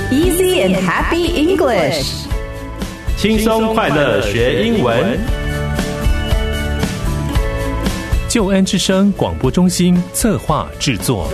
Easy and happy English. 轻松快乐学英文。 救恩之声广播中心策划制作。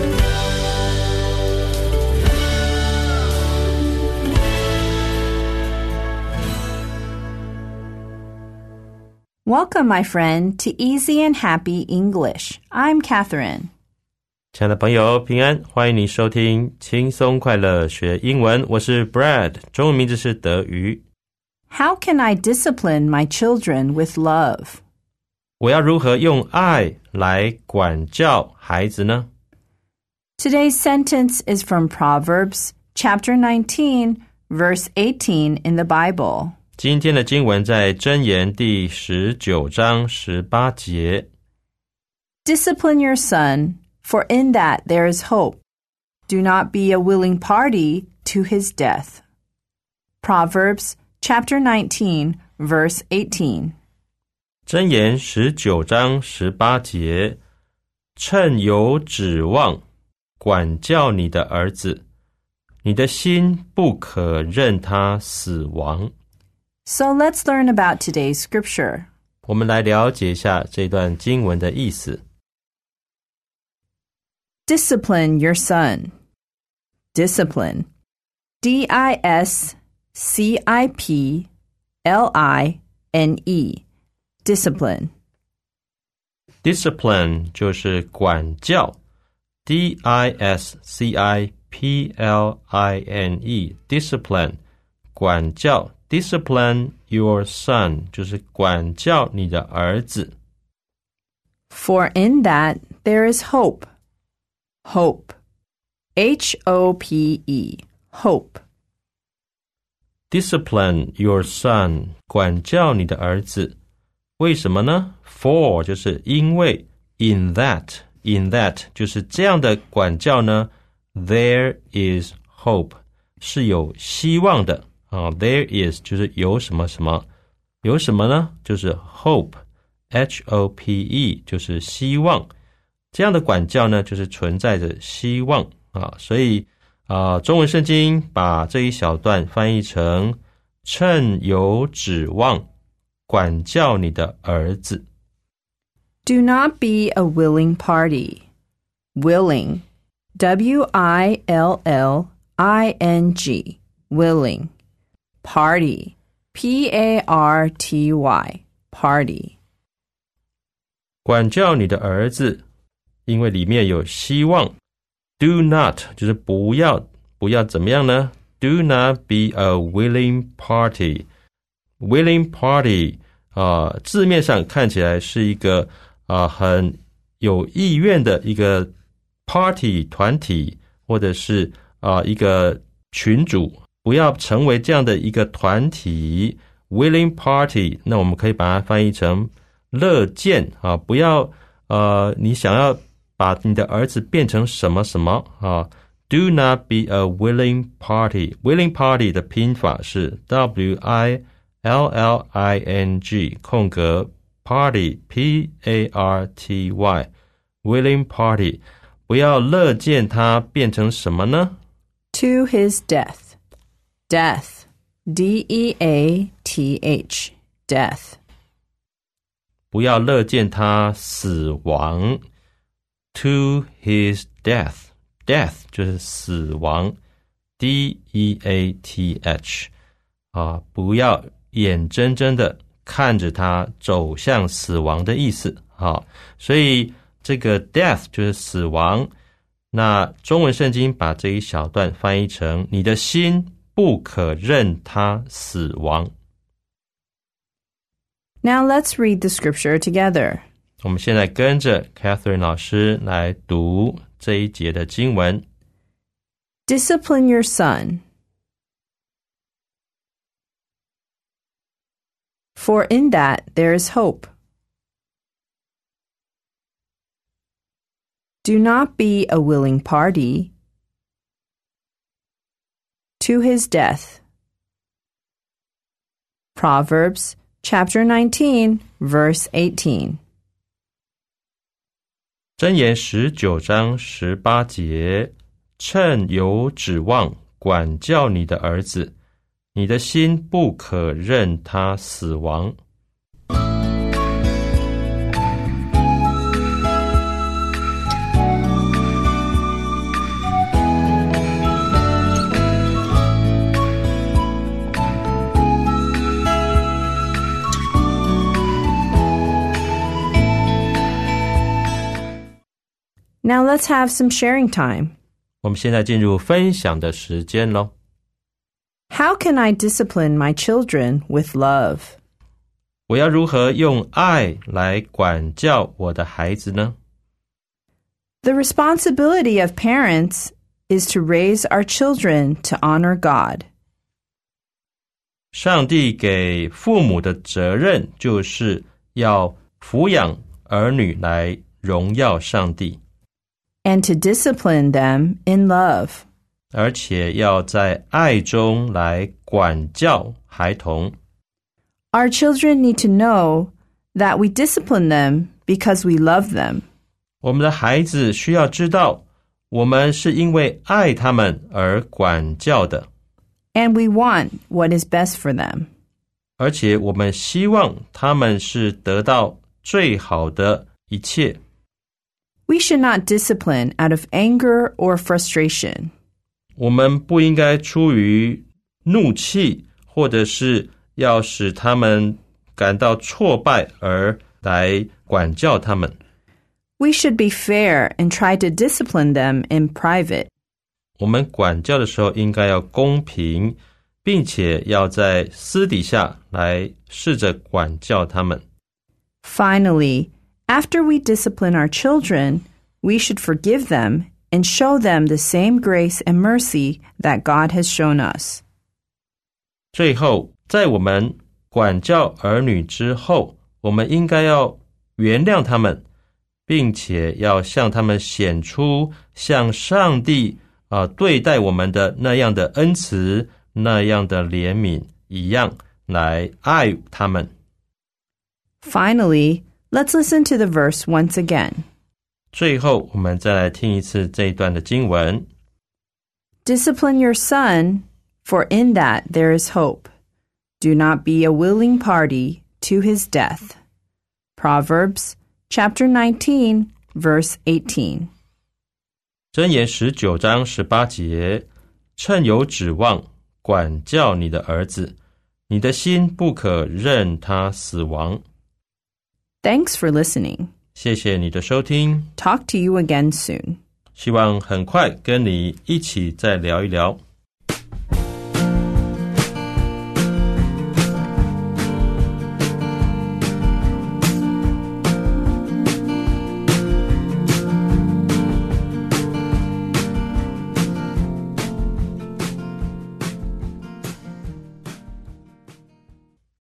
Welcome, my friend, to Easy and Happy English. I'm Catherine. 亲爱的朋友，平安，欢迎你收听轻松快乐学英文。我是 Brad， 中文名字是德瑜。 How can I discipline my children with love? 我要如何用爱来管教孩子呢？ Today's sentence is from Proverbs, chapter 19, verse 18 in the Bible. 今天的经文在箴言第19章18节。 Discipline your son, for in that there is hope. Do not be a willing party to his death. Proverbs, chapter 19, verse 18. 箴言19章18节，趁有指望，管教你的儿子，你的心不可任他死亡。 So let's learn about today's scripture. 我们来了解一下这段经文的意思。 Discipline your son. Discipline. D-I-S-C-I-P-L-I-N-E. Discipline. Discipline 就是管教 D-I-S-C-I-P-L-I-N-E Discipline 管教 Discipline your son 就是管教你的儿子。 For in that there is hope. Hope. H-O-P-E. Hope. Discipline your son 管教你的儿子。为什么呢？ For 就是因为 in that 就是这样的管教呢 There is hope 是有希望的There is 就是有什么什么，有什么呢？就是 hope H-O-P-E 就是希望，这样的管教呢就是存在着希望所以中文圣经把这一小段翻译成趁有指望管教你的儿子。 Do not be a willing party. Willing. W-I-L-L-I-N-G. Willing. Party. P-A-R-T-Y. Party. 管教你的儿子，因为里面有希望。 Do not 就是不要怎么样呢？ Do not be a willing party. Willing party 字面上看起来是一个很有意愿的一个 party 团体，或者是一个群组，不要成为这样的一个团体 willing party， 那我们可以把它翻译成乐见不要你想要把你的儿子变成什么什么Do not be a willing party. Willing party 的拼法是 W-I-L-L-I-N-G 空格 party P-A-R-T-Y willing party 不要乐见他变成什么呢？ To his death. Death. D-E-A-T-H. Death. 不要乐见他死亡 To his death. Death 就是死亡 D-E-A-T-H 不要眼睁睁的看着他走向死亡的意思所以这个 death 就是死亡，那中文圣经把这一小段翻译成你的心不可任他死亡。 Now let's read the scripture together. 我们现在跟着 Catherine 老师来读这一节的经文。 Discipline your son. For in that there is hope. Do not be a willing party to his death. Proverbs chapter 19, verse 18. 箴言19章18节，趁有指望管教你的儿子，你的心不可任他死亡。 Now let's have some sharing time. 我们现在进入分享的时间咯。 How can I discipline my children with love? 我要如何用爱来管教我的孩子呢？ The responsibility of parents is to raise our children to honor God. 上帝给父母的责任就是要抚养儿女来荣耀上帝。 And to discipline them in love. 而且要在爱中来管教孩童。 Our children need to know that we discipline them because we love them. 我们的孩子需要知道，我们是因为爱他们而管教的。 And we want what is best for them. 而且我们希望他们是得到最好的一切。 We should not discipline out of anger or frustration. 我们不应该出于怒气，或者是要使他们感到挫败而来管教他们。 We should be fair and try to discipline them in private. 我们管教的时候应该要公平，并且要在私底下来试着管教他们。 Finally, after we discipline our children, we should forgive them and show them the same grace and mercy that God has shown us. 最后，在我们管教儿女之后，我们应该要原谅他们，并且要向他们显出像上帝对待我们的那样的恩慈，那样的怜悯一样来爱他们。 Finally, let's listen to the verse once again. 最后，我们再来听一次这一段的经文。 Discipline your son, for in that there is hope. Do not be a willing party to his death. Proverbs chapter 19, verse 18. 箴言19章18节，趁有指望，管教你的儿子，你的心不可任他死亡。 Thanks for listening. 谢谢你的收听， Talk to you again soon. 希望很快跟你一起再聊一聊。